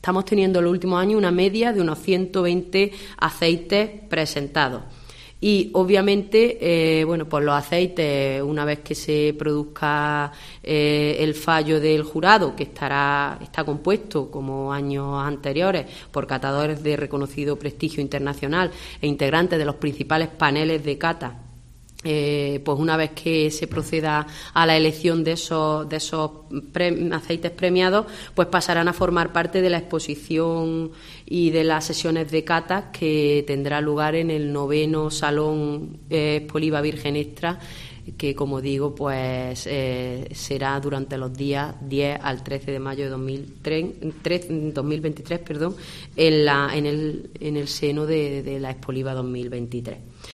estamos teniendo en los últimos años una media de unos 120 aceites presentados. Y obviamente, pues los aceites, una vez que se produzca el fallo del jurado, que está compuesto, como años anteriores, por catadores de reconocido prestigio internacional e integrantes de los principales paneles de cata, pues una vez que se proceda a la elección de esos aceites premiados, pues pasarán a formar parte de la exposición y de las sesiones de cata que tendrá lugar en el 9º Salón Expoliva Virgen Extra, que, como digo, pues será durante los días 10 al 13 de mayo de 2023, en el seno de la Expoliva 2023.